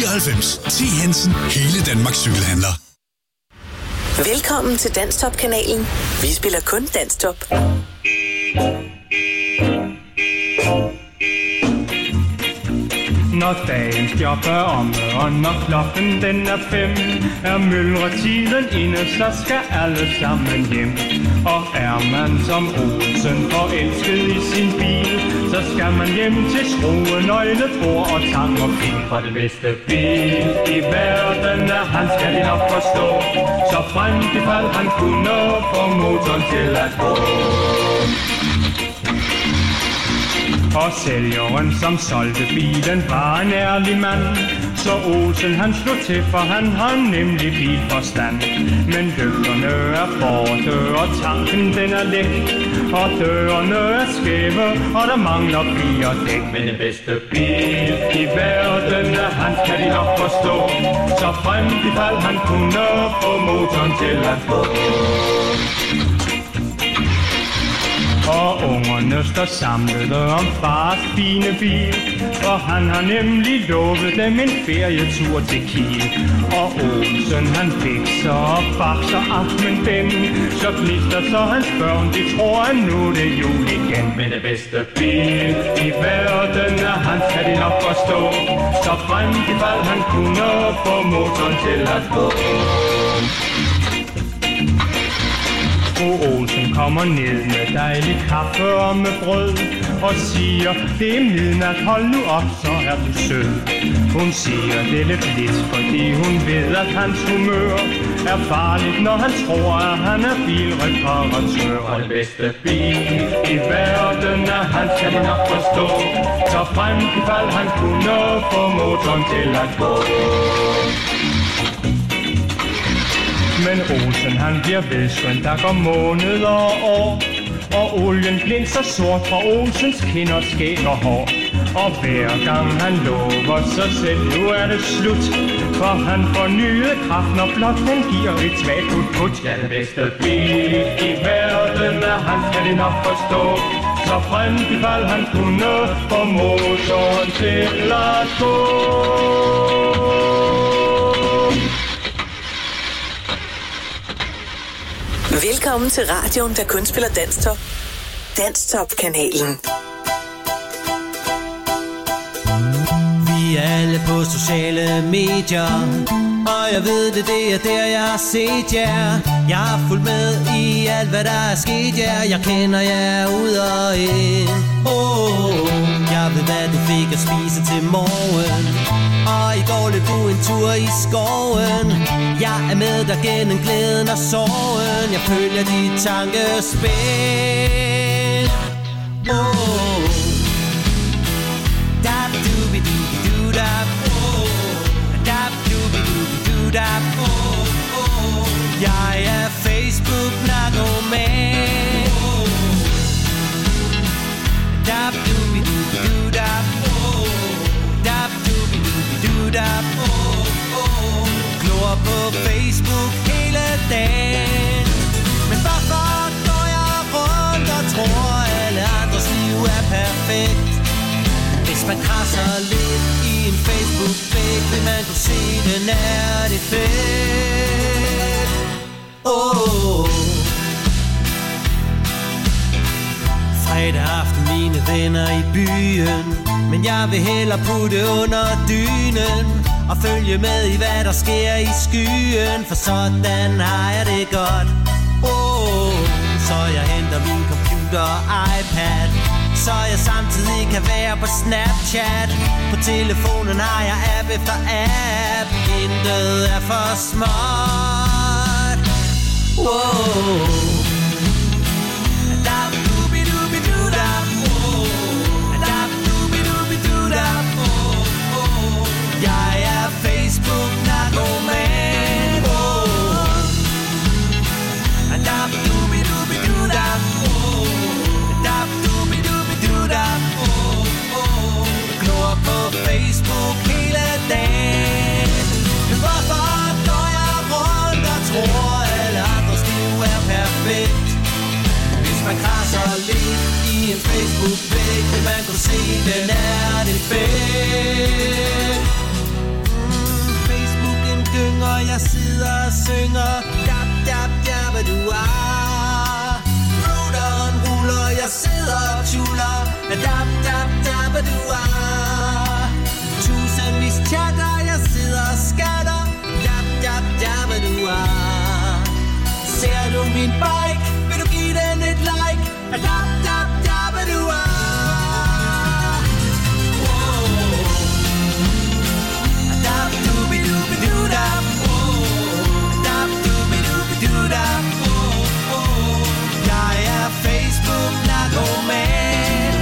99. T. Hansen. Hele Danmarks cykelhandler. Velkommen til Danstop-kanalen. Vi spiller kun Danstop. Når dagens job er omme, og når klokken den er 5, er myldretiden inde, så skal alle sammen hjem. Og er man som Olsen forelsket i sin bil, så skal man hjem til skrue, nøgle, bord og tang og fil. For det bedste bil i verden er han, skal de nok forstå, så frem i fald han kunne få motoren til at gå. Og sælgeren, som solgte bilen, var en ærlig mand. Så Olsen han slog til, for han har nemlig bilforstand. Men lygterne er borte, og tanken den er læk. Og dørene er skæve, og der mangler 4 dæk. Men den bedste bil i verden er han, kan de nok forstå. Så frem i fald han kunne få motoren til at gå. Og ungerne står samlede om fars fine bil, for han har nemlig lovet dem en ferietur til Kiel. Og Olsen han fikser og bakser aftenen den, så gnister så hans børn, de tror at nu det er jul igen. Men det bedste bil i verden er han, kan de nok forstå, så frem i fald han kunne få motoren til at gå. Fru Olsen kommer ned med dejlig kaffe og med brød og siger, det er midnat, hold nu op, så er du sød. Hun siger det er lidt, fordi hun ved, at hans humør er farligt, når han tror, at han er bilreparatør. Og det bedste bil i verden er han, kan de nok forstå, så frem i fald han kunne få motoren til at gå. Men Olsen han bliver vedskønt, der går måneder og år, og olien blinker sort fra Olsens kinder, skæg og hår. Og hver gang han lover sig selv, nu er det slut, for han får nye kraft, når blot den giver et svagt put. Ja, det bedste bil i verden er han, kan de nok forstå, så frem i fald han kunne få motoren til at gå. Velkommen til radioen, der kun spiller Danstop. Danstop-kanalen. Vi er alle på sociale medier, og jeg ved det er der jeg har set jer. Jeg har fulgt med i alt hvad der er sket jer. Jeg kender jer ud og ind. Jeg ved hvad du fik at spise til morgen, og i går løb du en tur i skoven. Jeg er med dig gennem glæden og sorgen. Jeg følger dit tankespil. Dab-doobie-doobie-doo-dab. Dab-doobie-doobie-doo-dab. Jeg er Facebook-narkoman. Dab-doobie-doobie-doo-dab. Dab-doobie-doobie-doo-dab. Glor på Facebook hele dagen. Men hvorfor går jeg rundt og tror alle andres liv er perfekt? Hvis man krasser lidt i en Facebook-væg, vil man kunne se den er det fedt. Fredag aften, mine venner i byen, men jeg vil hellere putte under dynen og følge med i hvad der sker i skyen, for sådan har jeg det godt. Så jeg henter min computer og iPad, så jeg samtidig kan være på Snapchat. På telefonen har jeg app efter app, intet er for småt. Dab-doobie-doobie-doo-dab. Dab-doobie-doobie-doo-dab. Jeg er Facebook-narkoman. Dab-doobie-doobie-doo-dab. Dab-doobie-doobie-doo-dab. Glor på Facebook hele dagen. Men hvorfor går jeg rundt og tror alle andres liv er perfekt? når jeg sidder og synger. Dab, dab, dabadua. Ruderen ruller, jeg sidder og tuller. Dab, dab, dabadua. Tusindvis chatter, jeg sidder og skatter. Dab, dab, dabadua. Ser du min bike, vil du give den et like? Dab, dab, dabadua. Dab, doobie-doobie-doo-dab. Dab, doobie-doobie-doo-dab. Jeg er Facebook-narkoman.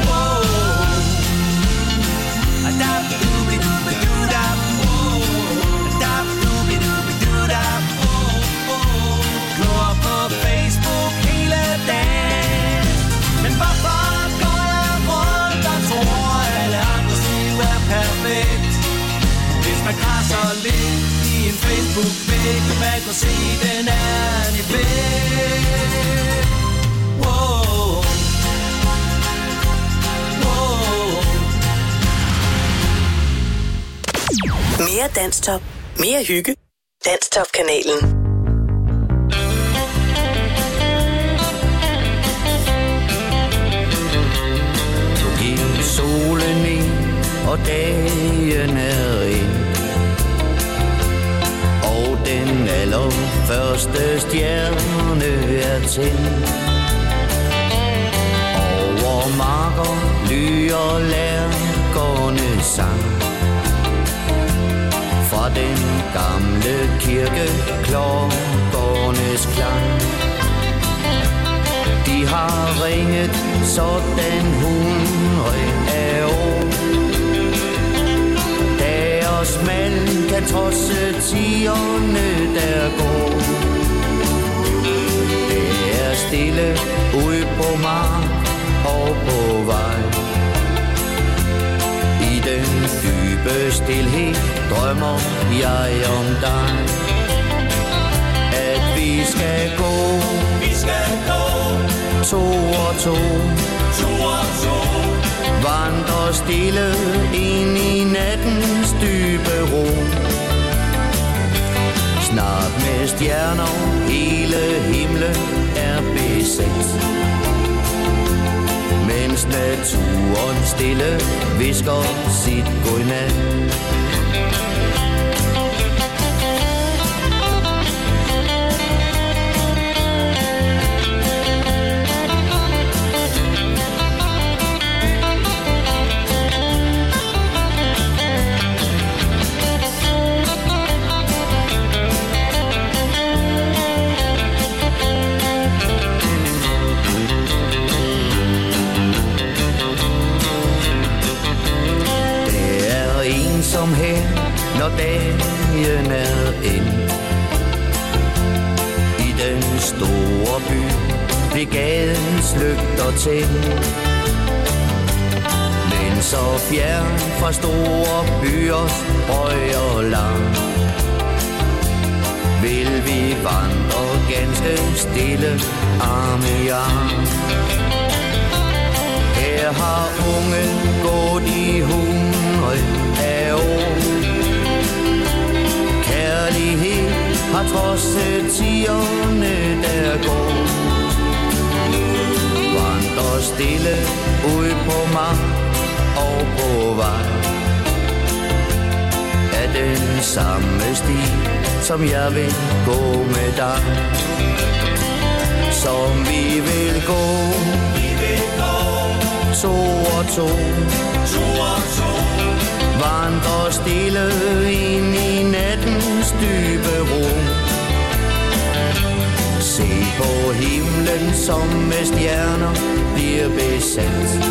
Dab, doobie-doobie-doo-dab. Dab, doobie-doobie-doo-dab. Glor på Facebook hele dagen. Men hvorfor går jeg rundt og tror, alle andres liv er perfekt? Hvis man krasser lidt i en Facebook-væg, man kan se, den er i væk. Wow. Wow. Mere Danstop. Mere hygge. Danstop-kanalen. Solen ind, og dagen er ind, og den allerførste stjerne er tændt. Over marker lyder lærkernes sang, fra den gamle kirke klokkernes klang. De har ringet sådan 100 af år. Deres mand kan trodse tierne der går. Det er stille ude på mark og på vej. I den dybe stilhed drømmer jeg om dig. At vi skal gå, to og to, vandrer stille ind i nattens dybe ro. Snart med stjerner hele himlen er besat, mens naturen stille hvisker sit godnat. Som her, når dagen er ind. I den store by blev gadens lygter tændt. Men så fjern fra store byers højre land, vil vi vandre ganske stille arm i arm. Her har unge gået i 100 af år. Kærlighed har trodset tierne der går. Vandrer stille ud på mark og på vej. Er den samme sti, som jeg vil gå med dig. Som vi vil gå, to og to, vandrer stille ind i nattens dybe ro. Se på himlen, som med stjerner bliver besat,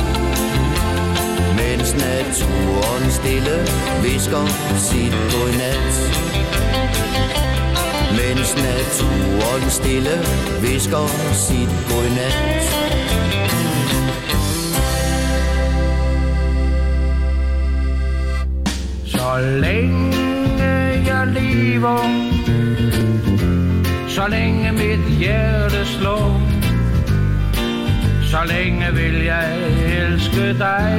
mens naturen stille hvisker sit godnat. Mens naturen stille hvisker sit godnat. Så længe jeg lever, så længe mit hjerte slår, så længe vil jeg elske dig.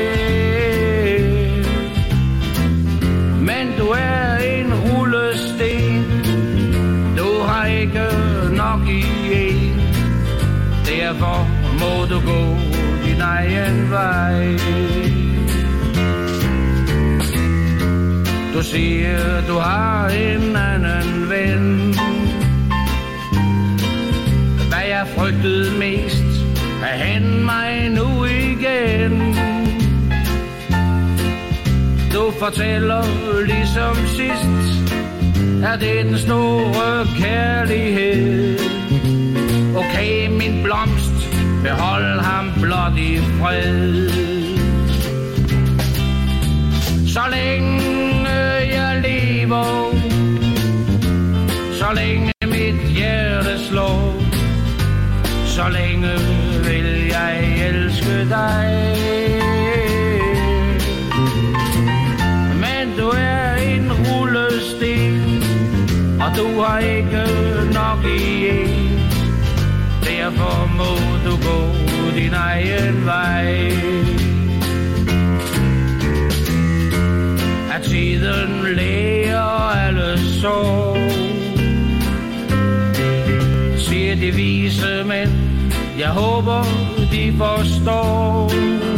Men du er en rullesten derfor må du gå din egen vej. Du siger, du har en anden ven. Hvad jeg frygtede mest, er hen mig nu igen. Du fortæller ligesom sidst, er det den store kærlighed. Okay, min blomst, behold ham blot i fred. Så længe jeg lever, så længe mit hjerte slår, så længe vil jeg elske dig. Men du er en rullesten, og du har ikke nok i en. Derfor må du gå din egen vej. At tiden læger alle sår, siger de vise mænd. Jeg håber de forstår,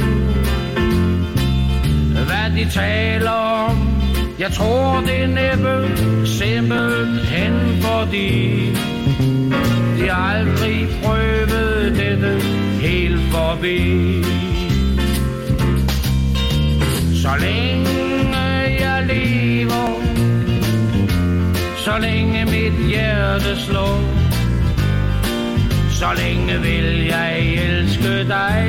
hvad de taler om. Jeg tror det er næppe simpelthen fordi de aldrig prøvede dette helt forbi. Så længe jeg lever, så længe mit hjerte slår, så længe vil jeg elske dig.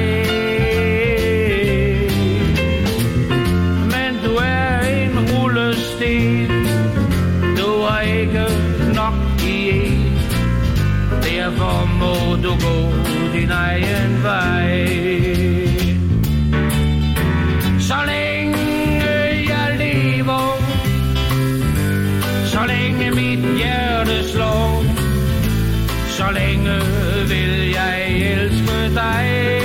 Men du er en rullesten, du har ikke nok i en. Derfor må du gå din egen vej. Så længe jeg lever, så længe mit hjerte slår, så længe vil jeg elske dig.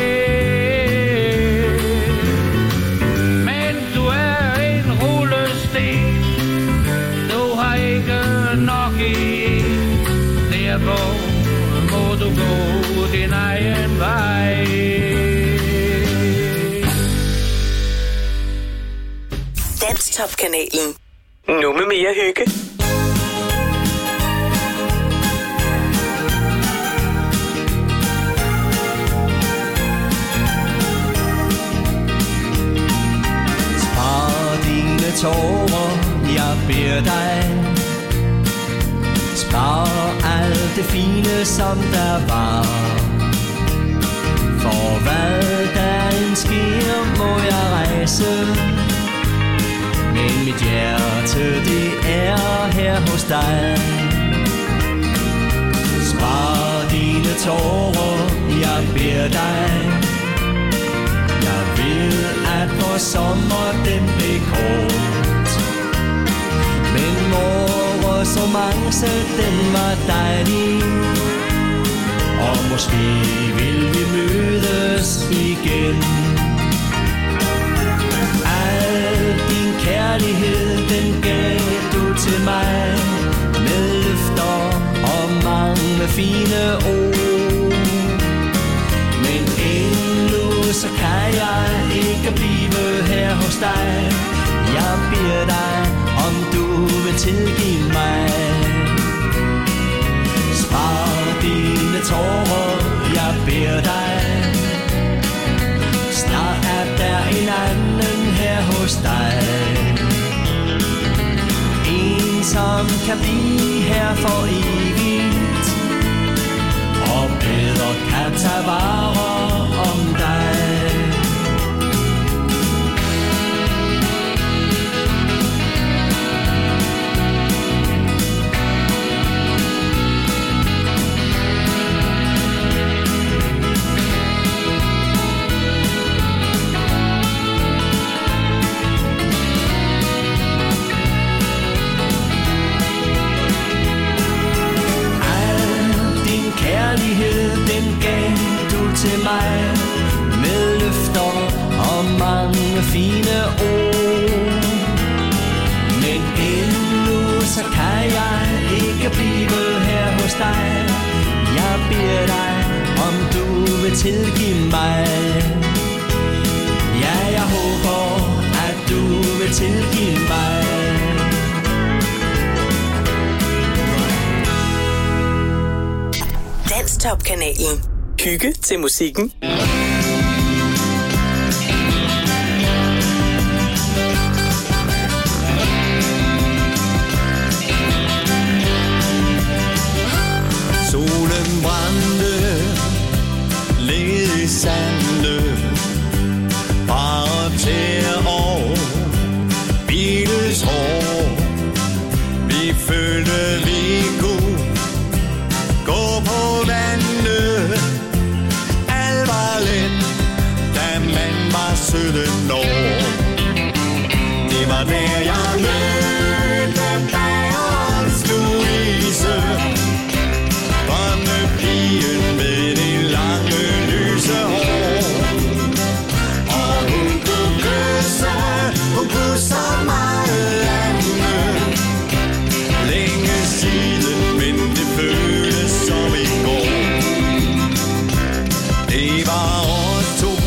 Men du er en rullesten, du har ikke nok i. Derfor må du gå din egen vej. Danstop-kanalen. Nu med mere hygge. Spar dine tårer, jeg beder dig. Spar alt det fine, som der var. For hvad der end sker, må jeg rejse. Men mit hjerte, det er her hos dig. Spar dine tårer, jeg beder dig. Jeg ved, at vores sommer, den blev kort. Men vores romance, den var dejlig. Og måske vil vi mødes igen. Al din kærlighed, den gav du til mig. Med løfter og mange fine ord. Men endnu så kan jeg ikke blive her hos dig. Jeg beder dig, om du vil tilgive mig. Spar dine tårer, jeg beder dig. Snart er der en anden her hos dig. En som kan blive her for evigt. Og bedre kan tage vare om dig. Kærlighed, den gav du til mig. Med løfter og mange fine ord. Men endnu så kan jeg ikke blive her hos dig. Jeg beder dig, om du vil tilgive mig. Ja, jeg håber, at du vil tilgive mig. Danstop-kanalen. Hygge til musikken. Solen brændte, led i sande, bare tæer og bilets hår. Vi følte, vi kunne gå på vandet. Alt var let, da man var 17 år. Det var der, jeg mødte bagerens Louise. Drømmepigen med de lange lyse hår. Og hun kunne kysse så meget andet. Længe siden, men det føles som i går. Det var os to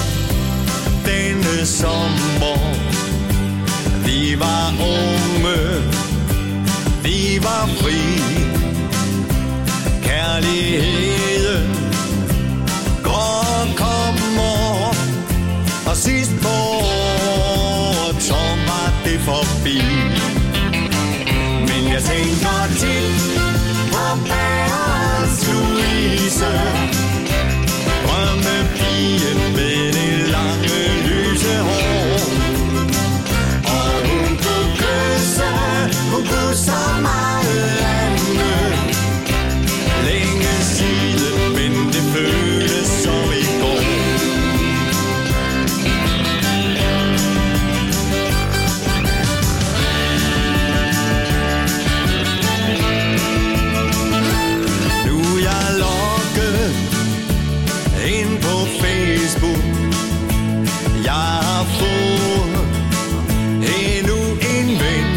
denne sommer. Vi var unge, vi var fri. Kærligheden går og kommer, og sidst på året, så var det forbi. Men jeg tænker tit på bagerens Louise. Drømmepigen med det lange lyse hår. Og hun kunne så meget andet. Længe siden, men det føles som i går. Nu er jeg logget ind på Facebook. Jeg har fået endnu en ven.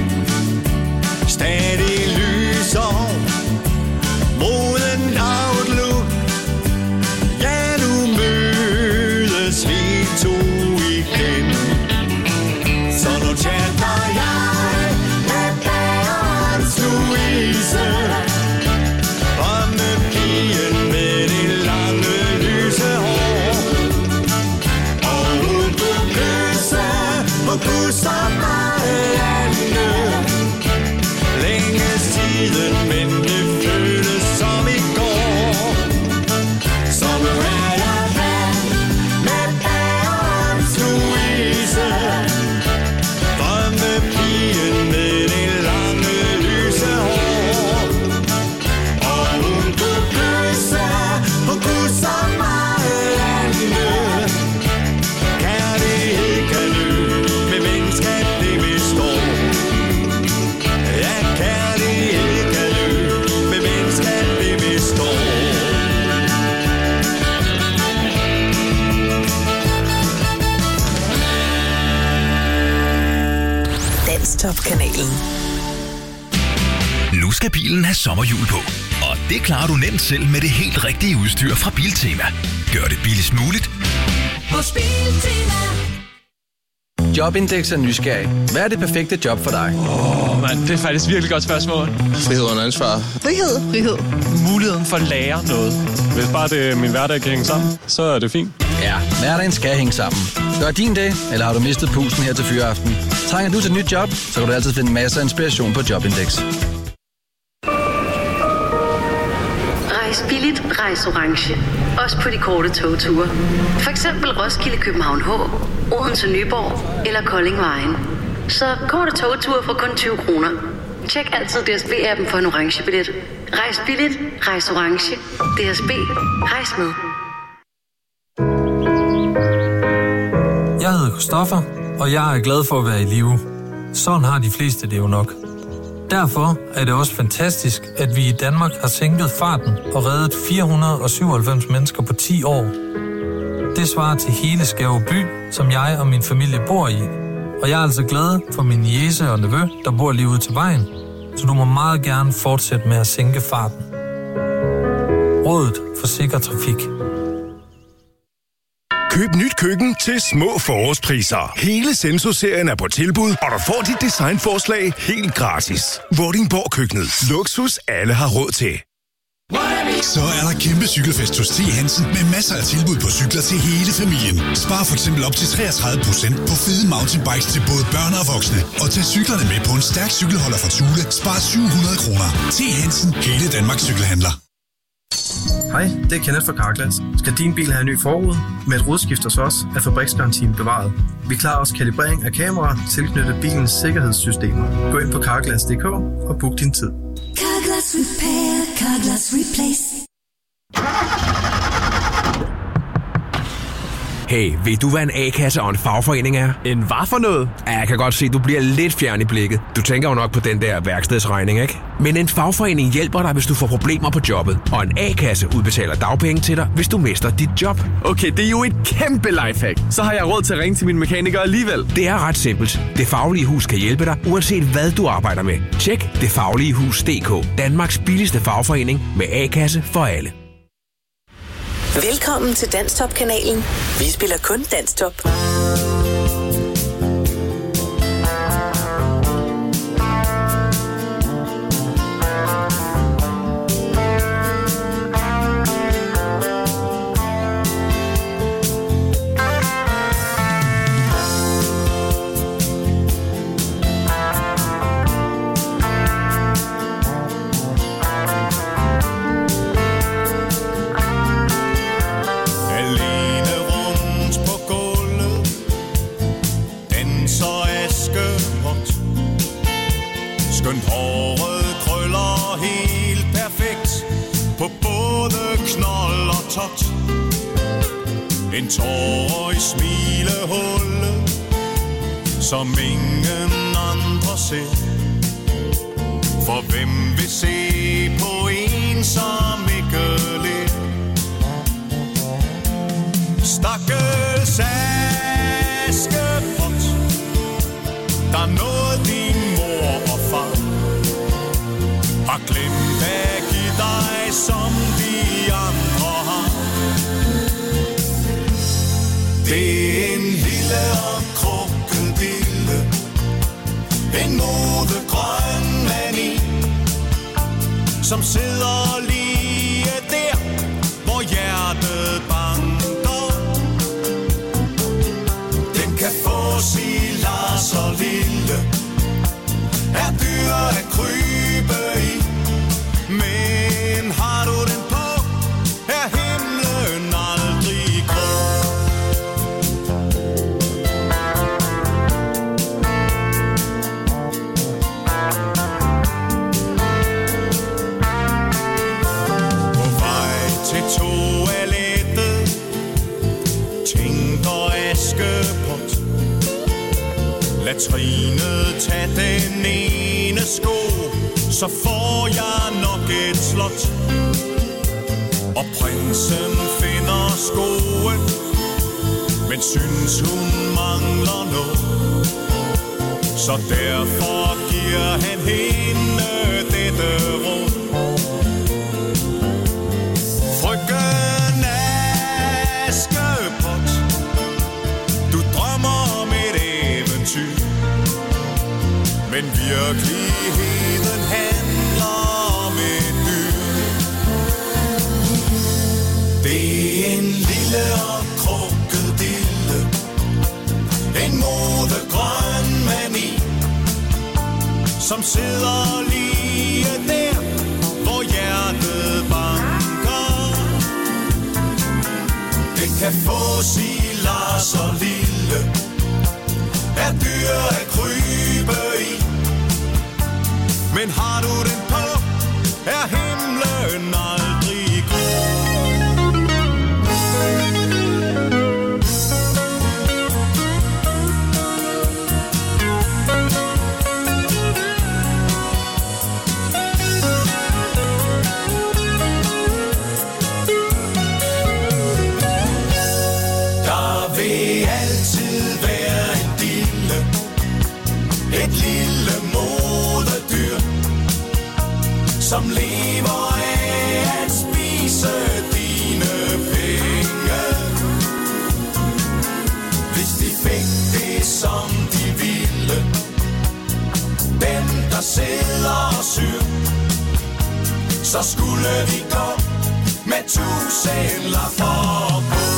Stadig lyser moden outlook. Ja, nu mødes vi to igen. Så nu chatter jeg med bagerens Louise. Drømmepigen med det lange lyse hår. Og hun kunne så meget andet. Længe siden, men det føles som i går. Så nu er jeg vand med bagerens Louise. Drømmepigen med det lange lyse hår. Og hun kunne så meget andet. Kærlighed kan dø, med venskab det består. Ja, kærlighed kan dø, med venskab det består. Danstop-kanalen. Nu skal bilen have sommerhjul på. Og det klarer du nemt selv med det helt rigtige udstyr fra Biltema. Gør det billigst muligt. Hos Biltema. Jobindex er nysgerrig. Hvad er det perfekte job for dig? Mand, det er faktisk et virkelig godt spørgsmål. Frihed under ansvar. Frihed. Muligheden for at lære noget. Hvis bare min hverdag kan hænge sammen, så er det fint. Ja, hverdagen skal hænge sammen. Gør din dag, eller har du mistet pusten her til fyreaften? Trænger du til et nyt job, så kan du altid finde masser af inspiration på Jobindex. Rejs billigt, rejs orange. Også på de korte togture. For eksempel Roskilde, København H, Odense, Nyborg eller Kolding Vejen. Så korte togture for kun 20 kroner. Tjek altid DSB-appen for en orange billet. Rejs billigt, rejs orange. DSB, rejs med. Jeg hedder Christoffer, og jeg er glad for at være i live. Sådan har de fleste det jo nok. Derfor er det også fantastisk, at vi i Danmark har sænket farten og reddet 497 mennesker på 10 år. Det svarer til hele Skæve by, som jeg og min familie bor i. Og jeg er altså glad for min niece og nevø, der bor lige ude til vejen. Så du må meget gerne fortsætte med at sænke farten. Rådet for Sikker Trafik. Køb nyt køkken til små forårspriser. Hele Senso-serien er på tilbud, og du får dit designforslag helt gratis. Vordingborg Køkkenet. Luksus alle har råd til. Så er der kæmpe cykelfest hos T. Hansen med masser af tilbud på cykler til hele familien. Spar for eksempel op til 33% på fede mountainbikes til både børn og voksne. Og tag cyklerne med på en stærk cykelholder fra Thule. Spar 700 kroner. T. Hansen. Hele Danmarks cykelhandler. Hej, det er Kenneth fra Carglass. Skal din bil have en ny forrude? Med et rodskift hos os er fabriksgarantien bevaret. Vi klarer også kalibrering af kameraer tilknyttet bilens sikkerhedssystemer. Gå ind på carglass.dk og book din tid. Carglass Repair, Carglass Replace. Hey, ved du hvad en A-kasse og en fagforening er? En hvad for noget? Ja, jeg kan godt se, du bliver lidt fjern i blikket. Du tænker jo nok på den der værkstedsregning, ikke? Men en fagforening hjælper dig, hvis du får problemer på jobbet. Og en A-kasse udbetaler dagpenge til dig, hvis du mister dit job. Okay, det er jo et kæmpe lifehack. Så har jeg råd til at ringe til min mekaniker alligevel. Det er ret simpelt. Det Faglige Hus kan hjælpe dig, uanset hvad du arbejder med. Tjek detfagligehus.dk. Danmarks billigste fagforening med A-kasse for alle. Velkommen til Danstop-kanalen. Vi spiller kun Danstop. Skønt håret krøller helt perfekt på både knold og tot. En tår i smilehullet, som ingen andre ser. For hvem vil se på en, som ikke ler? Stakkels Askepot, der nåede din mor og far, har glemt at give dig, som de andre har. Det er en lille og krokodille, en modegrøn mani, som sidder lige der, hvor hjertet banker. Den kan få sig så lille, er dyr at krybe i. Men har du den på, er himlen aldrig grå. På vej til toilettet tænker Askepot, lad Trine tage den ene sko, så får jeg nok et slot. Og prinsen finder skoen, men synes hun mangler noget. Så derfor giver han hende dette råd. Frøken Askepot, du drømmer om et eventyr, men virkeligheden handler om et dyr. Det er en lille og krokodille, en modegrøn mani, som sidder lige der, hvor hjertet banker. Den kan få sig så lille, er dyr at krybe i. Men har du den på, er himlen aldrig grå. Der vil altid være en dille, et lille moderdyr, hvem der sidder og syr, så skulle vi gå med tusindler for at gå.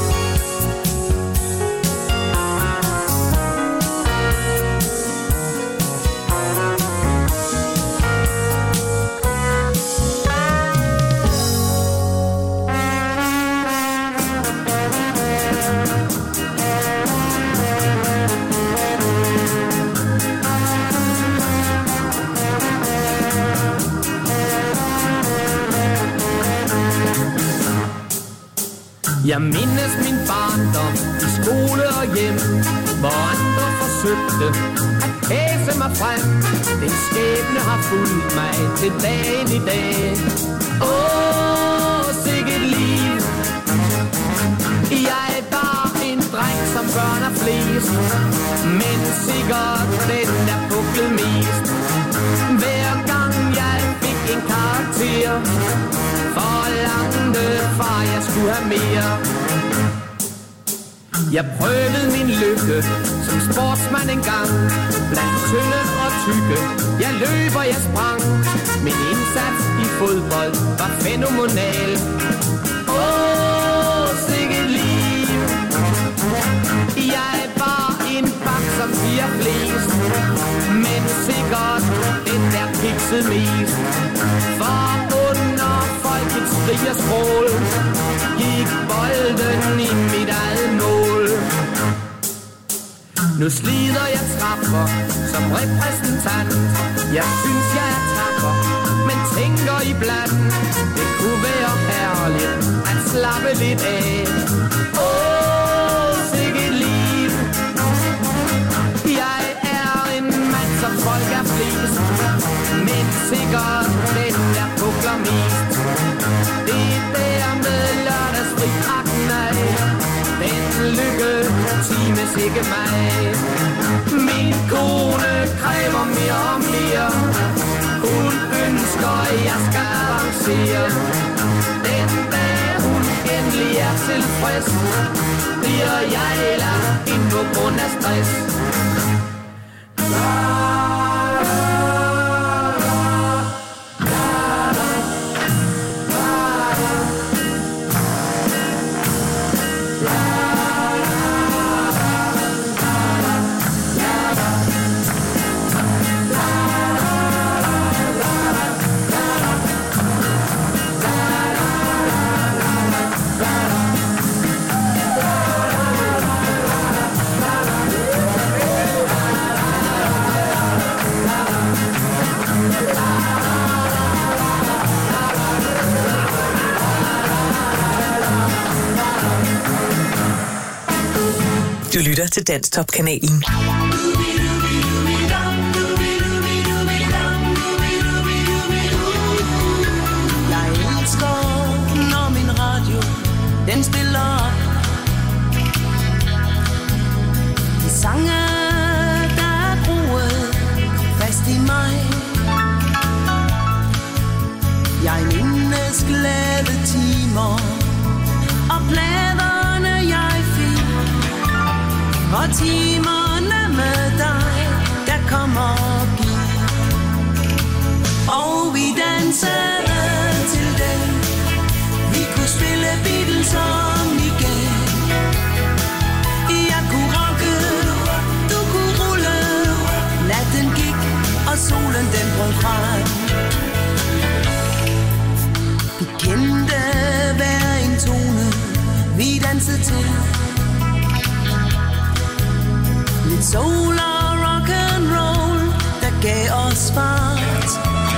Jeg mindes min barndom i skole og hjem, hvor andre forsøgte at kæse mig frem. Den skæbne har fulgt mig til dagen i dag. Åh, sikkert liv. Jeg var en dreng, som børn er flest, men sikkert den, der buklede mest. Hver gang jeg fik en karakter, forlangte far, jeg skulle have mere. Jeg prøvede min lykke som sportsmand engang, blandt tynde og tykke. Jeg løb og jeg sprang. Min indsats i fodbold var fænomenal. Åh, sikkert liv. Jeg var en bak, som siger flest, men sikkert den der kiksede mest. For under folkets skrig og skrål gik bolden i mit eget mål. Nu slider jeg trapper som repræsentant. Jeg synes jeg er tapper, men tænker iblandt, det kunne være herligt at slappe lidt af. Åh, sikkert liv. Jeg er en mand, som folk er flest, men sikkert den, der bukler mest. Det er der med lørdagsfri akten af. Den lykke times ikke mig. Min kone kræver mere og mere. Hun ønsker, jeg skal avancere. Den dag hun endelig er tilfreds, bliver jeg lagt ind på grund af stress. Du lytter til Danstop-kanalen. Jeg elsker, når min radio, den spiller op. De sange, der er groet fast i mig. Jeg mindes glade timer og pladerne jeg fik. Og timerne med dig, der kommer og gik. Og vi dansede til den. Vi kunne spille Beatles om igen. Jeg kunne rocke, du kunne rulle. Natten gik, og solen den brød frem. Vi kendte hver en tone, vi dansede til. Lidt soul og rock and roll, der gav os fart.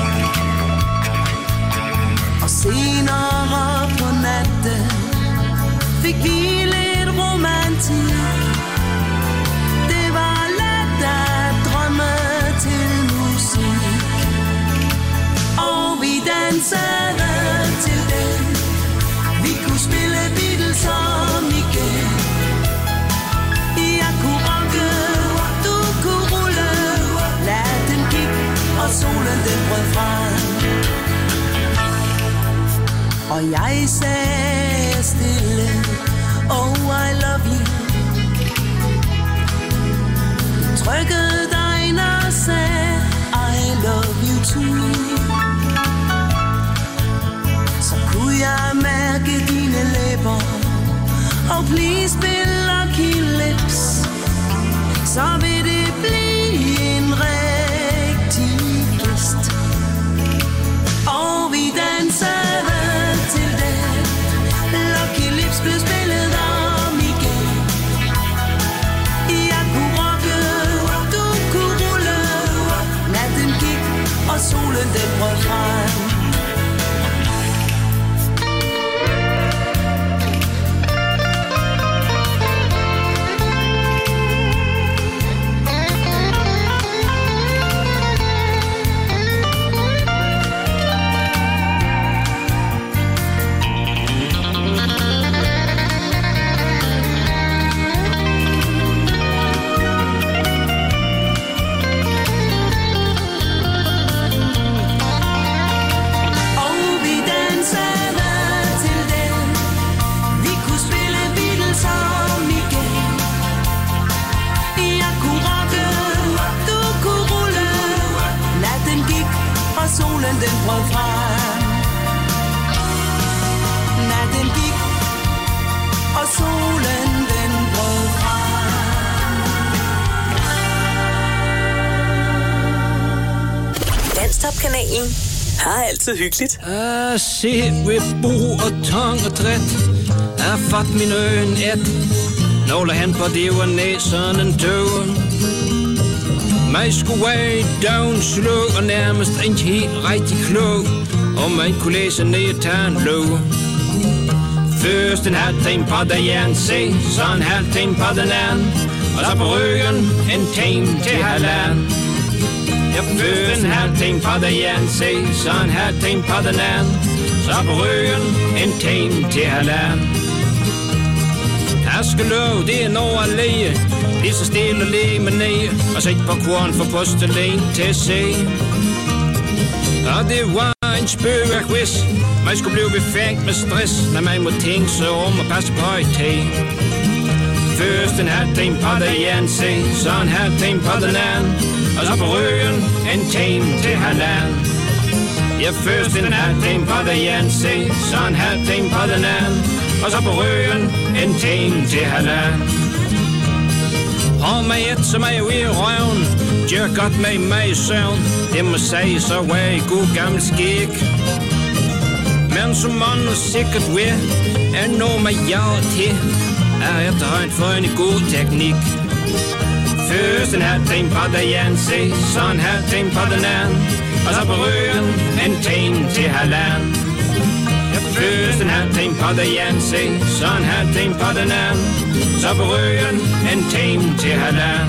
Og senere på natten fik vi lidt romantik. Det var let at drømme til musik. Og vi dansede til den. Vi kunne spille Beatles om igen. Jeg kunne rocke, du kunne rulle. Natten gik, og solen den brød frem. Og jeg sagde stille, oh I love you. Trykkede dig ind og sagde, solen den brød frem. Solen den brød frem. Natten gik, og solen den brød frem. Danstop-kanalen har altid hyggeligt. Se ved bo og tang og træt, har fået min øjen et. Nåler han på det var næsen en død. Mig skulle være down slå og nærmest ikke helt rigtig klog, og man kunne læse ned og tage en lov. Først en halv time på der jern se, så en halv time på den anden, og så på ryggen en time til halvand. Jeg først en halv time på der jern se, så en halv time på den anden, så på ryggen en time til halvand. Jeg skal love, det er noget at læge. Lige så stille og læge med ned, og sæt på korn for postelen til at se. Og det var en spøgværk, hvis man skulle blive befængt med stress, når man må tænke sig om og passe på et tag. Først en halv time på der jern se, så en halv time på den anden, og så på ryggen en time til halvand. Ja, først en halv time på der jern se, så en halv time på den anden, og så på ryggen en time til halvand. Og med et, som er ude i røven, gør godt med mig i søvn. Det må sige, så var jeg god gammel skik. Men som man nu sikkert ved, er noget med jer til, er efterhånden for en god teknik. Først en halv time på der jern se, så en halv time på den anden, og så på ryggen en time til halvand. Først en halv time på der jern se, så en halv time på den anden, så på ryggen en time til halvand.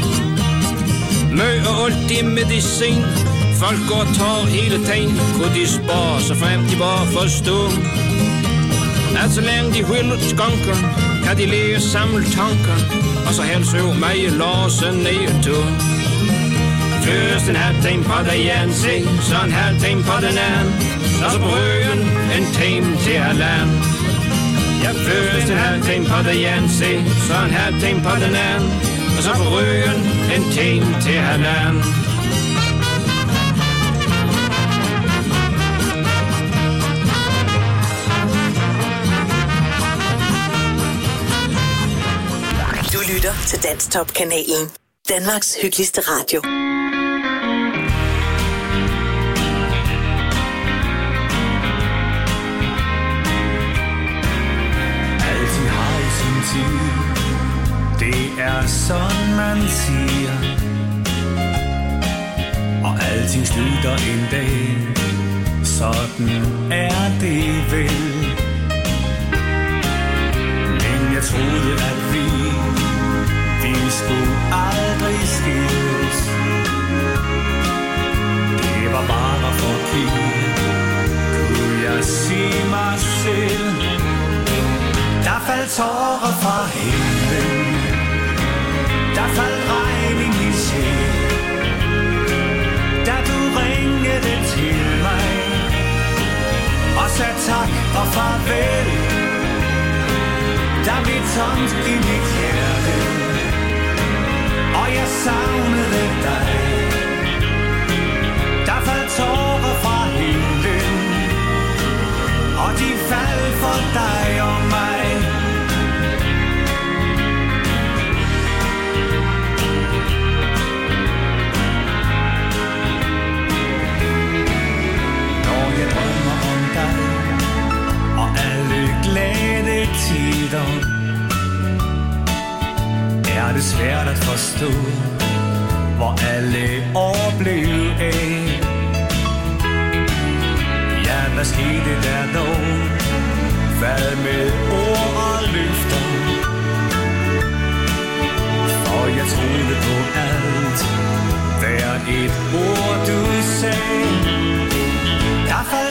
Mø og alt det medicin, folk går og tager hele tiden, kunne de spare så frem de bare forstå. At så længe de hylder skonker, kan de læge og samle tanker, og så helst øve mig i låsen ned og tog. Først en halv time på der jern se, så en halv time på den anden, og så på ryggen en time til halvand. Jeg først en halv time på der jern se, så en halv time på den anden, og så på ryggen en time til halvand. Du lytter til Danstop-kanalen. Danmarks hyggeligste radio. Det er sådan man siger, og alting slutter en dag. Sådan er det vel. Men jeg troede at vi skulle aldrig skilles. Det var bare forkert, kunne jeg sige mig selv. Der faldt tårer fra himlen, der faldt regn i min sjæl. Da du ringede til mig og sagde tak og farvel, der blev tomt i mit hjerte, og jeg savnede dig. Der faldt tårer fra himlen, og de faldt for dig og mig. Tider er det svært at forstå, hvor alle år blev af.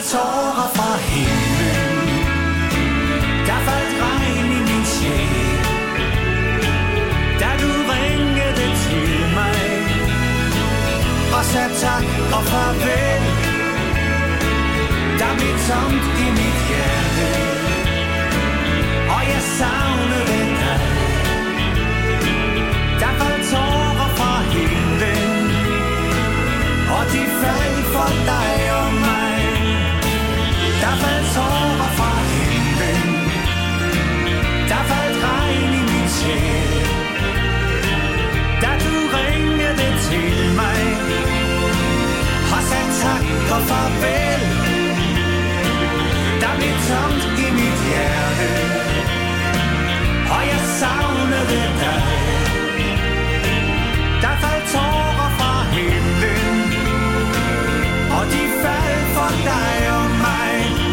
tårer fra himlen. Der faldt regn i min sjæl, da du ringede til mig og sagde tak og farvel. Der blev tomt i mit hjerte, og jeg savnede dig. Der faldt tårer fra himlen, og de faldt for dig og mig. Der faldt tårer fra himlen, der faldt regn i min sjæl, da du ringede til mig og sagde tak og farvel. Der blev tomt i mit hjerte, og jeg savnede dig. Der faldt tårer fra himlen, og de faldt for dig og mig.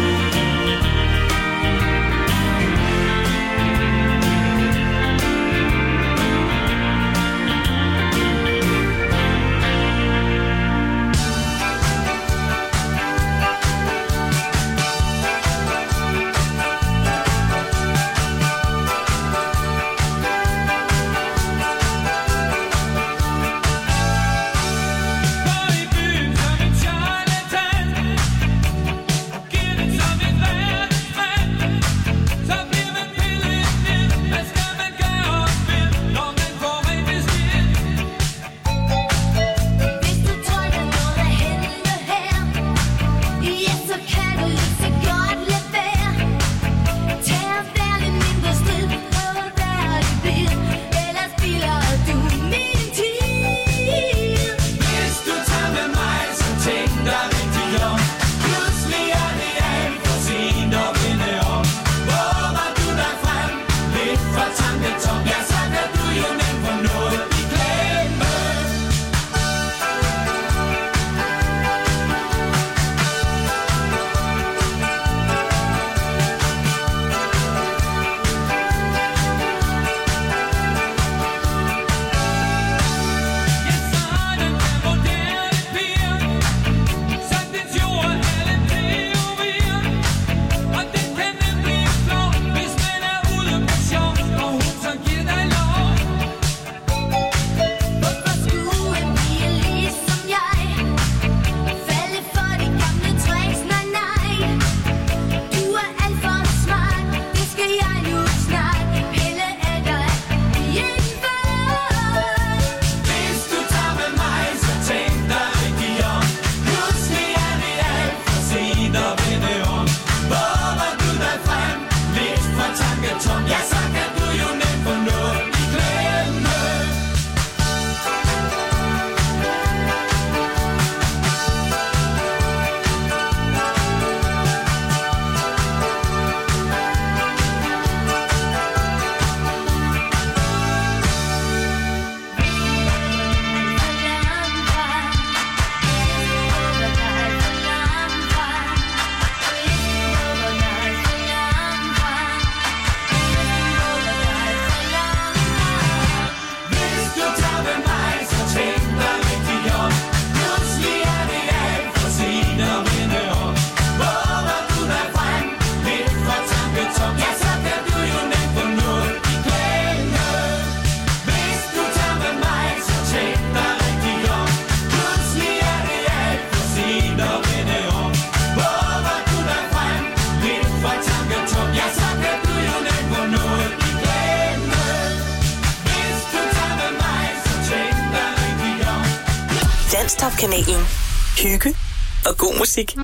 Danstop-kanalen. Hygge og god musik.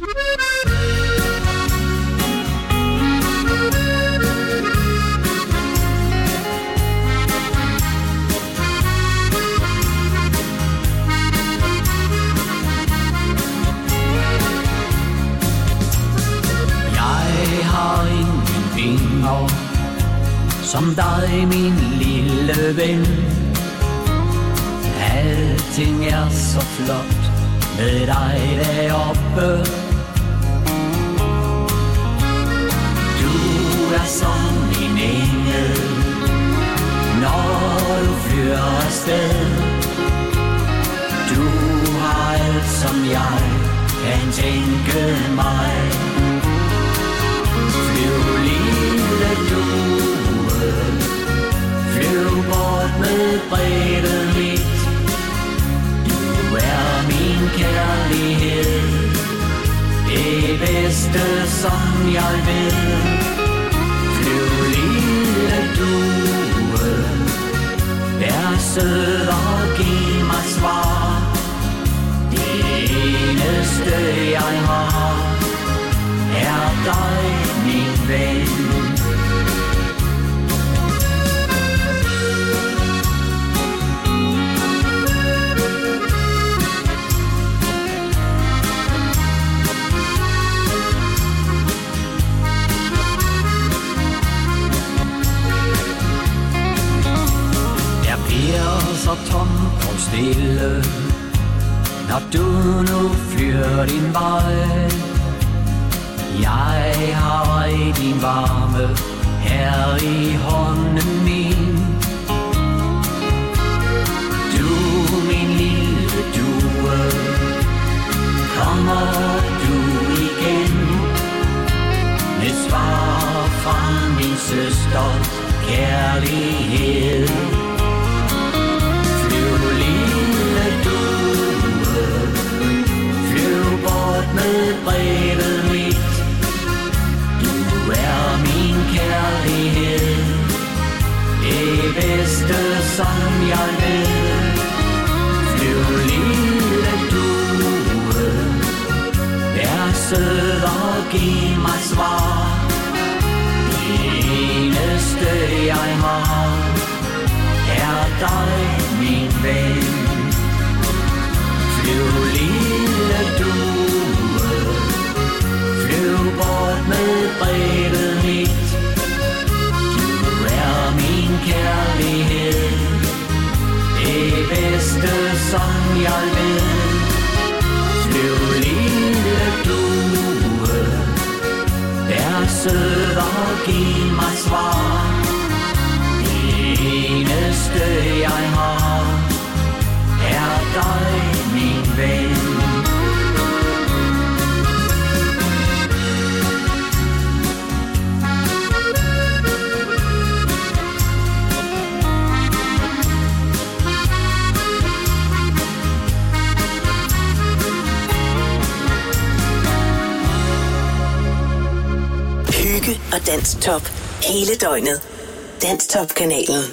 Jeg har ingen vinger som dig, min lille ven. Alting er så flot med dig deroppe. Du er som en engel, når du flyver afsted. Du har alt som jeg kan tænke mig. Flyv lille due, flyv bort med brevet mit. Du er min kærlighed, det bedste som jeg ved. Flyv lille due, vær sød og giv mig svar. Det eneste jeg har er dig, min ven. Jeg bliver så tom og stille, når du nu flyr din vej. Jeg har din varme her i hånden min. Du, min lille due, kommer du igen med svar fra min søsters kærlighed. Flyv lille due, flyv bort med brevet mit. Du er min kærlighed, det bedste som jeg ved. Flyv lille due, vær sød og giv mig svar. Det eneste jeg har er dig, min ven. Flyv lille due, flyv bort med brevet mit. Du er min kærlighed, det bedste som jeg ved. Flyv lille due, vær sød og giv mig svar. Det eneste jeg har er dig, min ven. Hygge og Danstop hele døgnet. Danstop-kanalen.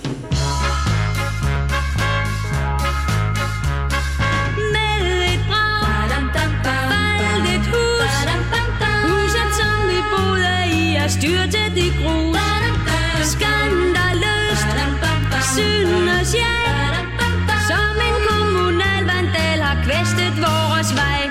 Styrtet i grus, skandaløst, synes jeg, som en kommunalvandal har kvæstet vores vej.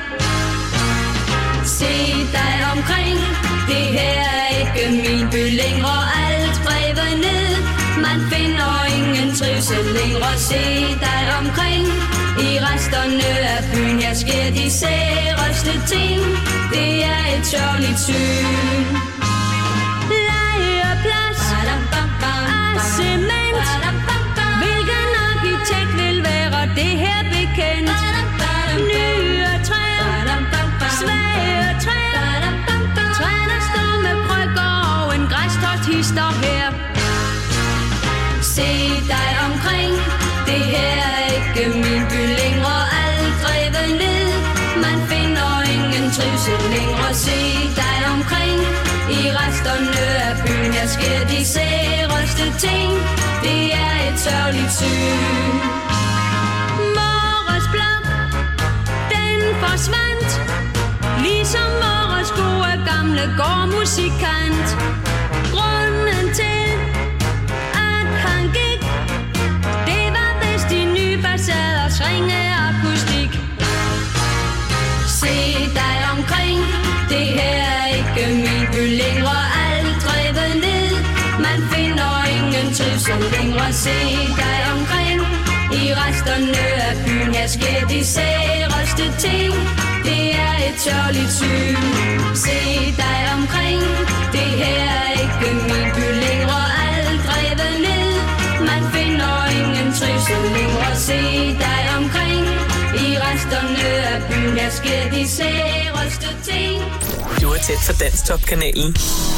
Se dig omkring, det her er ikke min by længere, alt brevet ned, man finder ingen trivsel længere. Se dig omkring, i resterne af byen, her sker de særeste ting, det er et sørgeligt syn. Cement. Hvilken arkitekt vil være det her bekendt? Nye træer, svage træer, træer der står med brygger og en græstorst hister her. Se dig omkring, det her er ikke min by længere, alt drevet ned, man finder ingen trivsel længere. Se dig omkring, i resterne af byen, her sker de særeste ting, det er et sørgeligt syn. Vores blok, den forsvandt, ligesom vores gode gamle gårdmusikant. Grunden til, at han gik, det var vist de nye facaders ringeakustik. Se dig omkring, det her er ikke min by længere, alt drevet ned, man finder ingen trivsel længere. Se dig omkring, i resterne af byen, her sker de særeste ting, det er et sørgeligt syn. Se dig omkring, det her er ikke min by længere, alt drevet ned, man finder ingen trivsel længere. Se dig omkring, i resterne af byen, her sker de særeste ting. Du er tæt for Danstop-kanalen.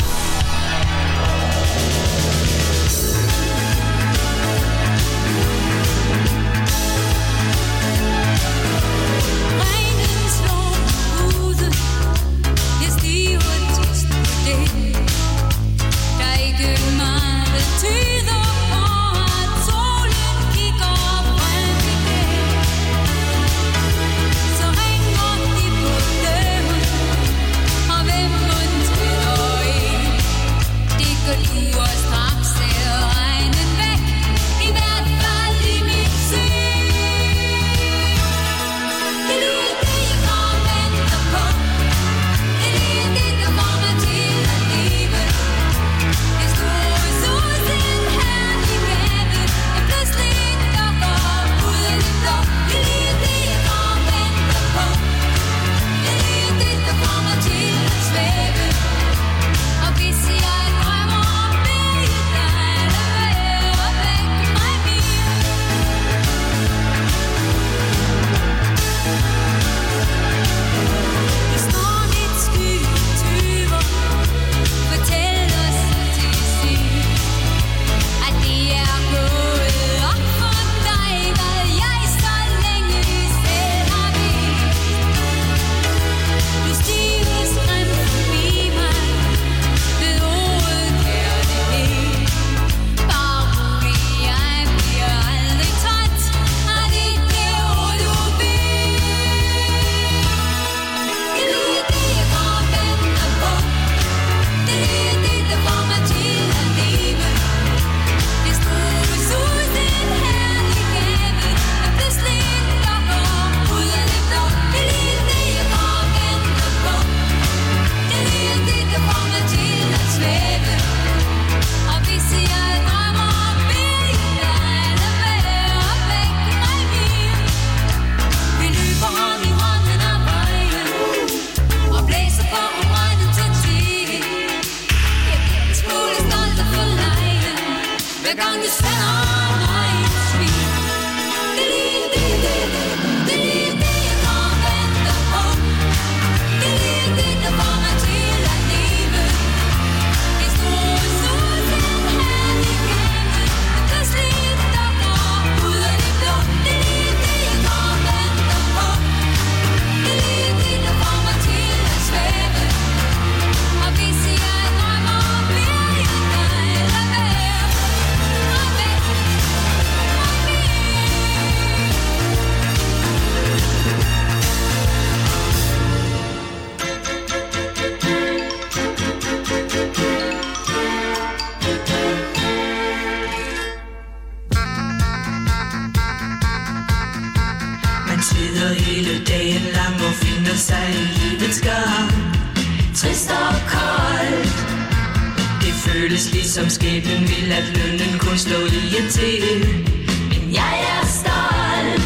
Som skæbnen vil, at lønnen kun slå i til. Men jeg er stolt,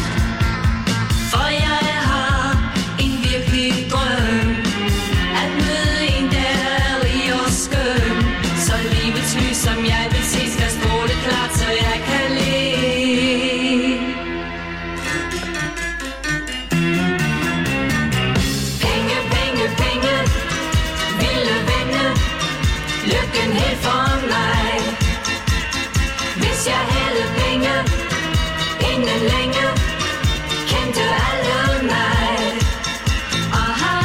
for jeg har en virkelig drøm. At møde en, der er rig og skøn. Så livets lys, som jeg vil se, skal stråle klart, så jeg kan leve. Penge, penge, penge, ville vende, lykken helt for mig. Hvis jeg havde penge, inden længe, kendte alle mig. Aha.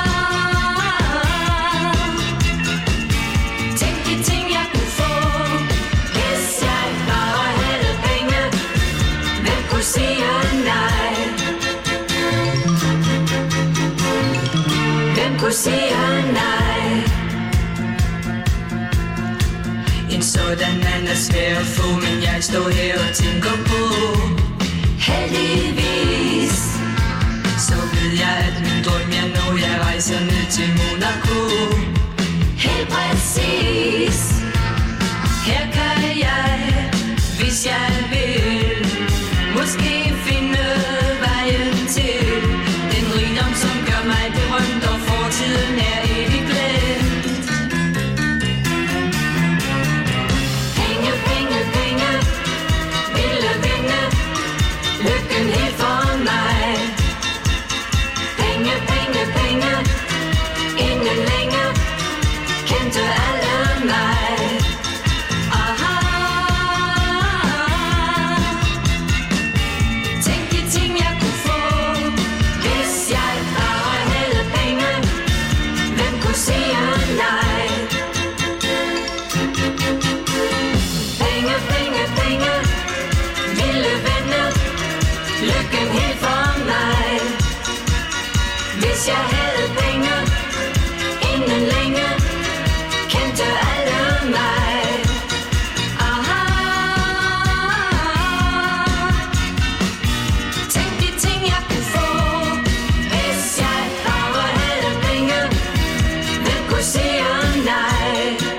Tænk de ting jeg kunne få, hvis jeg bare havde penge. Hvem kunne sige nej? Hvem kunne sige nej? En sådan mand er svær at få, men jeg står her og tænker på. Heldigvis, så ved jeg, at min drøm jeg når. Jeg rejser ned til Monaco. Helt præcis, her kan jeg, hvis jeg vil, måske finde vejen til den rigdom, som gør mig berømt, og fortiden er evig glemt. Penge, penge, penge, ville vinde, lykken helt for mig. Penge, Hvis jeg havde penge, inden længe, kendte alle mig. Aha. Tænk de ting jeg kunne få, hvis jeg bare havde penge. Hvem kunne sige nej?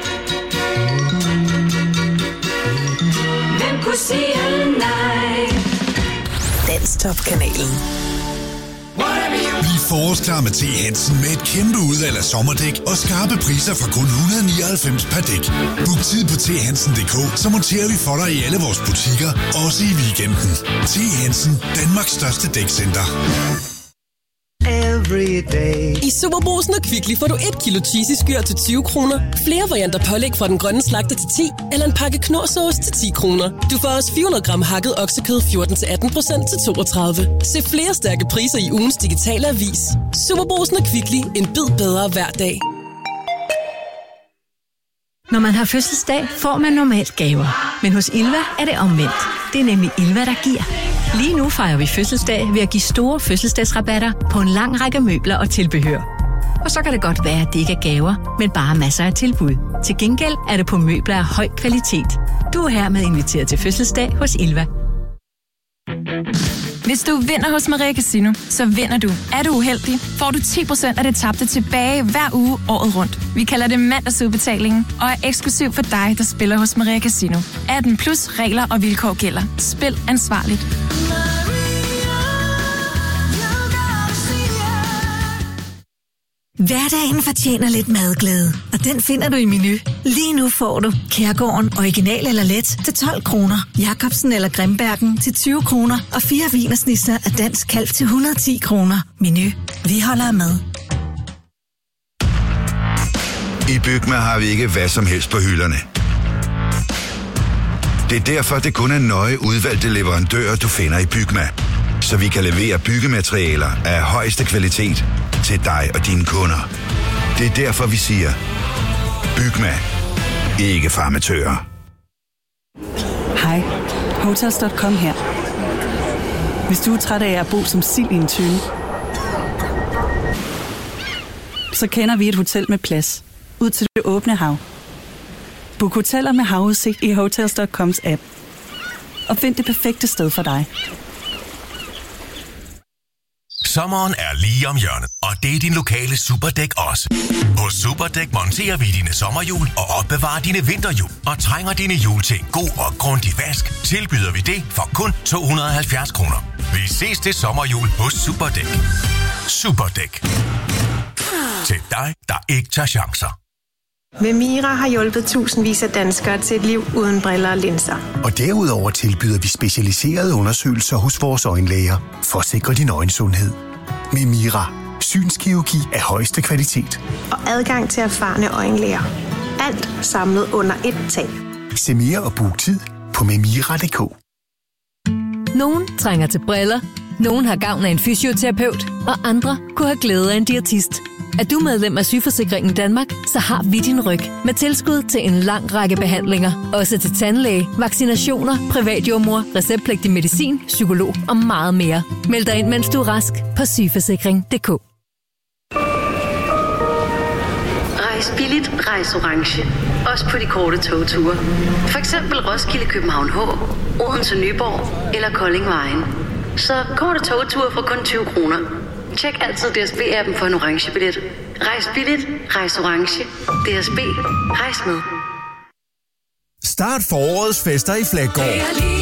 Hvem kunne sige nej? Danstop-kanalen. Bliv forårsklar med T. Hansen med et kæmpe udvalg af sommerdæk og skarpe priser fra kun 199 per dæk. Book tid på thansen.dk, så monterer vi for dig i alle vores butikker, også i weekenden. T. Hansen, Danmarks største dækcenter. I Superbrugsen og Kvickly får du 1 kilo cheesy skyr til 20 kroner, flere varianter pålæg fra den grønne slagter til 10, eller en pakke knorrsauce til 10 kroner. Du får også 400 gram hakket oksekød 14-18% til 32. Se flere stærke priser i ugens digitale avis. Superbrugsen og Kvickly. En bid bedre hver dag. Når man har fødselsdag, får man normalt gaver. Men hos Ilva er det omvendt. Det er nemlig Ilva, der giver. Lige nu fejrer vi fødselsdag ved at give store fødselsdagsrabatter på en lang række møbler og tilbehør. Og så kan det godt være, at det ikke er gaver, men bare masser af tilbud. Til gengæld er det på møbler af høj kvalitet. Du er hermed inviteret til fødselsdag hos Ilva. Hvis du vinder hos Maria Casino, så vinder du. Er du uheldig, får du 10% af det tabte tilbage hver uge året rundt. Vi kalder det mandagsudbetalingen og er eksklusiv for dig, der spiller hos Maria Casino. 18 plus regler og vilkår gælder. Spil ansvarligt. Hverdagen fortjener lidt madglæde, og den finder du i Menu. Lige nu får du Kærgården original eller let til 12 kroner, Jacobsen eller Grimbergen til 20 kroner og 4 wienersnitzer af dansk kalv til 110 kroner. Menu. Vi holder med. I Bygma har vi ikke hvad som helst på hylderne. Det er derfor, det kun er nøje udvalgte leverandører, du finder i Bygma. Så vi kan levere byggematerialer af højeste kvalitet til dig og dine kunder. Det er derfor, vi siger, Bygma. Ikke farmatører. Hej, Hotels.com her. Hvis du er træt af at bo som sild i en tønde, så kender vi et hotel med plads ud til det åbne hav. Book hoteller med havudsigt i Hotels.coms app. Og find det perfekte sted for dig. Sommeren er lige om hjørnet, og det er din lokale Superdæk også. Hos Superdæk monterer vi dine sommerhjul og opbevarer dine vinterhjul. Og trænger dine hjul til en god og grundig vask, tilbyder vi det for kun 270 kroner. Vi ses til sommerhjul hos Superdæk. Superdæk. Til dig, der ikke tager chancer. Vemira har hjulpet tusindvis af danskere til et liv uden briller og linser. Og derudover tilbyder vi specialiserede undersøgelser hos vores øjenlæger for at sikre din øjensundhed. Vemira. Synskirurgi af højeste kvalitet. Og adgang til erfarne øjenlæger. Alt samlet under ét tag. Se mere og book tid på memira.dk. Nogen trænger til briller, nogen har gavn af en fysioterapeut, og andre kunne have glæde af en diætist. Er du medlem af Sygeforsikringen Danmark, så har vi din ryg med tilskud til en lang række behandlinger. Også til tandlæge, vaccinationer, privatjordmor, receptpligtig medicin, psykolog og meget mere. Meld dig ind, mens du er rask på sygeforsikring.dk. Rejs billigt, rejs orange. Også på de korte togture. For eksempel Roskilde, København H, Odense, Nyborg eller Kolding Vejen. Så korte togture for kun 20 kroner. Tjek altid DSB-appen for en orange billet. Rejs billigt, rejs orange. DSB, rejs med. Start forårets fester i Flækgaard.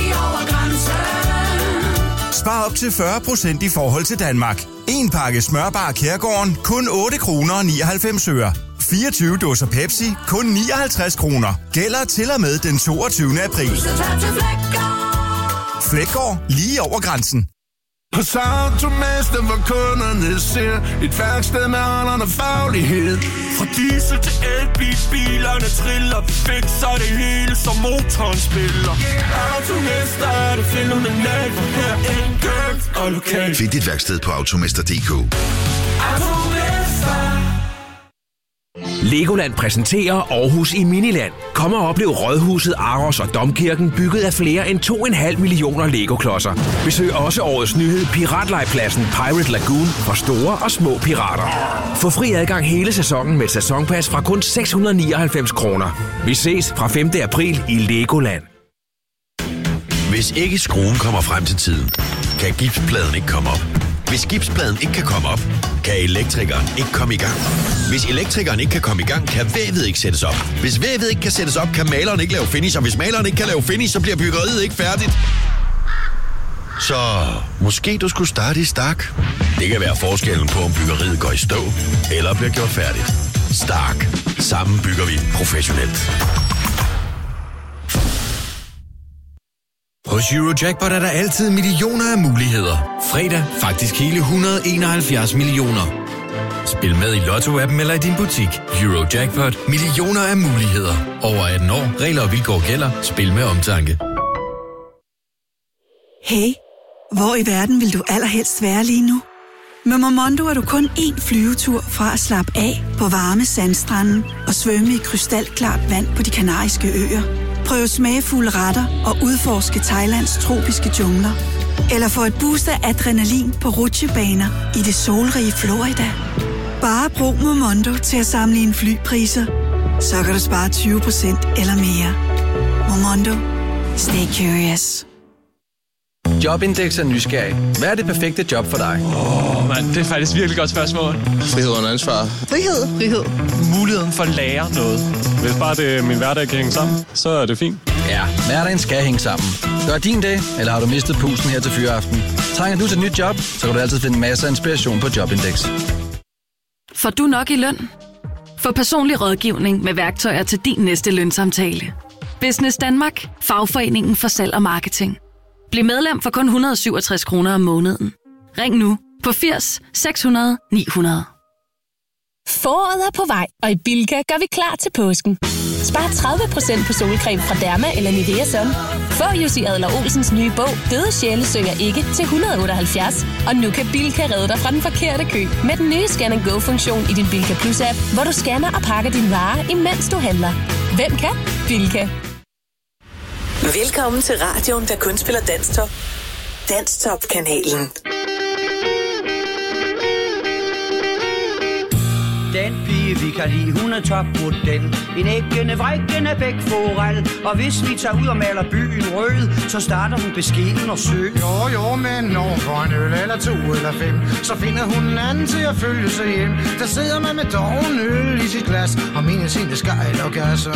Spar op til 40% i forhold til Danmark. En pakke smørbar Kærgården, kun 8 kroner og 99 øre. 24 dåser Pepsi, kun 59 kroner. Gælder til og med den 22. april. Flækgaard, lige over grænsen. Hos Automester, hvor kunderne ser et værksted med holderne faglighed. Fra diesel til elbil, bilerne triller. Vi fikser det hele, som motoren spiller. Automester er det fænomenalt, for her enkelt og lokalt. Find dit værksted på automester.dk. Legoland præsenterer Aarhus i Miniland. Kom og oplev Rådhuset, Aros og Domkirken, bygget af flere end 2,5 millioner Lego-klodser. Besøg også årets nyhed, Piratlejpladsen Pirate Lagoon, for store og små pirater. Få fri adgang hele sæsonen med et sæsonpas fra kun 699 kroner. Vi ses fra 5. april i Legoland. Hvis ikke skruen kommer frem til tiden, kan gipspladen ikke komme op. Hvis gipspladen ikke kan komme op, kan elektrikeren ikke komme i gang. Hvis elektrikeren ikke kan komme i gang, kan vævet ikke sættes op. Hvis vævet ikke kan sættes op, kan maleren ikke lave finish. Og hvis maleren ikke kan lave finish, så bliver byggeriet ikke færdigt. Så måske du skulle starte i Stark. Det kan være forskellen på, om byggeriet går i stå eller bliver gjort færdigt. Stark. Sammen bygger vi professionelt. Hos Eurojackpot er der altid millioner af muligheder. Fredag faktisk hele 171 millioner. Spil med i Lotto-appen eller i din butik. Eurojackpot. Millioner af muligheder. Over 18 år. Regler og vilkår gælder. Spil med omtanke. Hey, hvor i verden vil du allerhelst være lige nu? Med Momondo er du kun én flyvetur fra at slappe af på varme sandstrande og svømme i krystalklart vand på de Kanariske Øer. Prøv smagfulde retter og udforske Thailands tropiske jungler. Eller få et boost af adrenalin på rutsjebaner i det solrige Florida. Bare brug Momondo til at sammenligne flypriser. Så kan du spare 20% eller mere. Momondo. Stay curious. Jobindex er nysgerrig. Hvad er det perfekte job for dig? Mand, det er faktisk virkelig et godt spørgsmål. Frihed under ansvar. Frihed. Muligheden for at lære noget. Hvis bare det min hverdag kan hænge sammen, så er det fint. Ja, hverdagen skal hænge sammen. Gør din dag, eller har du mistet pusten her til fyreaften? Trænger du til et nyt job, så kan du altid finde masser af inspiration på Jobindex. Får du nok i løn? Få personlig rådgivning med værktøjer til din næste lønsamtale. Business Danmark. Fagforeningen for salg og marketing. Bliv medlem for kun 167 kroner om måneden. Ring nu på 80 600 900. Foråret er på vej, og i Bilka gør vi klar til påsken. Spar 30% på solcreme fra Derma eller Nivea Sun. Få Jussi Adler Olsens nye bog, Døde sjæle synger ikke, til 178. Og nu kan Bilka redde dig fra den forkerte kø med den nye Scan & Go-funktion i din Bilka Plus-app, hvor du scanner og pakker dine varer, imens du handler. Hvem kan? Bilka. Velkommen til radioen, der kun spiller Danstop. Danstop-kanalen. Den pige, vi kan lide, hun er topmodel. En æggende, vrækkende bækforel. Og hvis vi tager ud og maler byen rød, så starter hun beskeden og søg. Jo, men når for en øl eller 2 eller 5, så finder hun en anden til at følge sig hjem. Der sidder man med doven øl i sit glas, og mener sine skejl og gasser.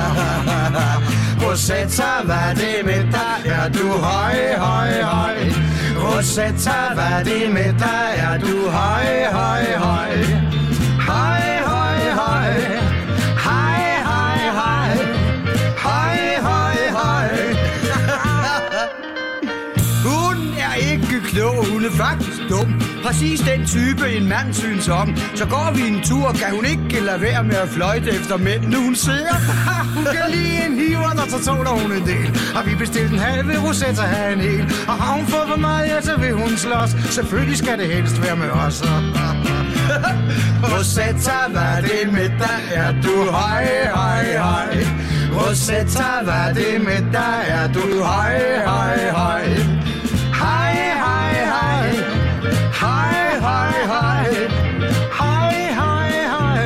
Rosetta, hvad det med dig? Er du høj, høj, høj? Rosetta, hvad det med dig? Er du høj, høj, høj? Høj, høj, høj. Hej, hej, hej. Høj, høj, høj. Hun er ikke klog, hun er faktisk dum. Præcis den type, en mand synes om. Så går vi en tur, kan hun ikke lade være med at fløjte efter mænd, nu hun ser. Hun kan lide en hiver, der så tåler hun en del. Og vi bestilte en halv, vil Rosetta have en hel. Og har hun fået for meget, ja, så vil hun slås. Selvfølgelig skal det helst være med os. Rosetta, hvad det med dig? Er du høj, høj, høj? Rosetta, hvad det med dig? Er du høj, høj, høj? Hej, hej, hej. Hej, hej, hej. Hej, hej, hej.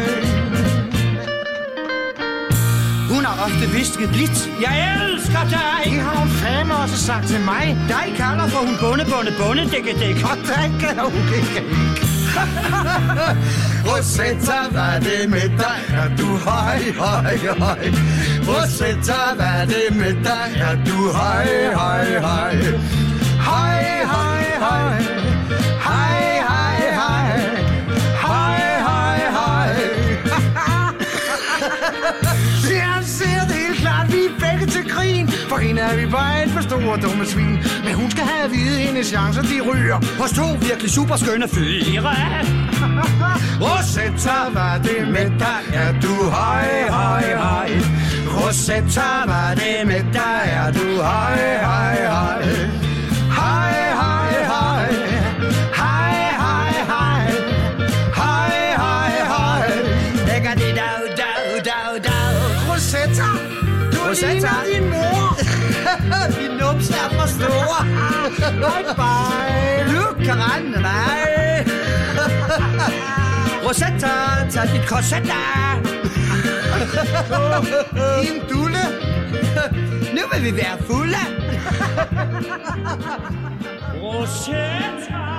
Hun har ofte visket blidt. Jeg elsker dig. Det har hun fandme også sagt til mig. Dig kalder for hun bonde, dække. Og den kan hun ikke. Rosetta, hvad det med dig? Er du høj, høj, høj? Rosetta, hvad det med dig? Er du høj, høj, høj? Høj, høj, høj. Hej, hej, hej. Hej, hej, hej. Jeg ser det helt klart, vi er begge til grin. For hende er vi bare et for store dumme svin. Men hun skal have at vide, hendes chancer de ryger hos 2 virkelig super skønne fyre. Rosetta, hvad det med dig? Er du høj, høj, høj? Rosetta, hvad det med dig? Er du høj, høj, høj? Hej, hej, hej. Hej, hej, hej. Hej, hej, hej. Lægger det dag. tak. Din mor. Din numse er for store. Bye bye. Look, Karen, nej. Rosetta, tag dit korsetta. Din dulle. Nu vil vi være fulde. Rosetta.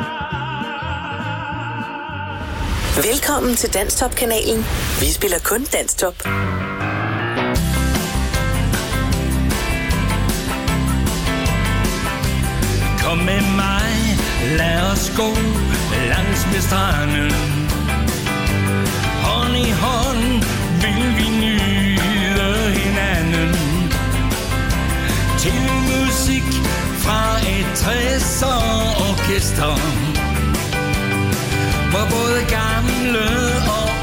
Velkommen til Danstop-kanalen. Vi spiller kun Danstop. Kom med mig, lad os gå langs med stranden. Hånd i hånd vil vi nyde hinanden. Til musik fra et 60'er orkester, hvor både gamle og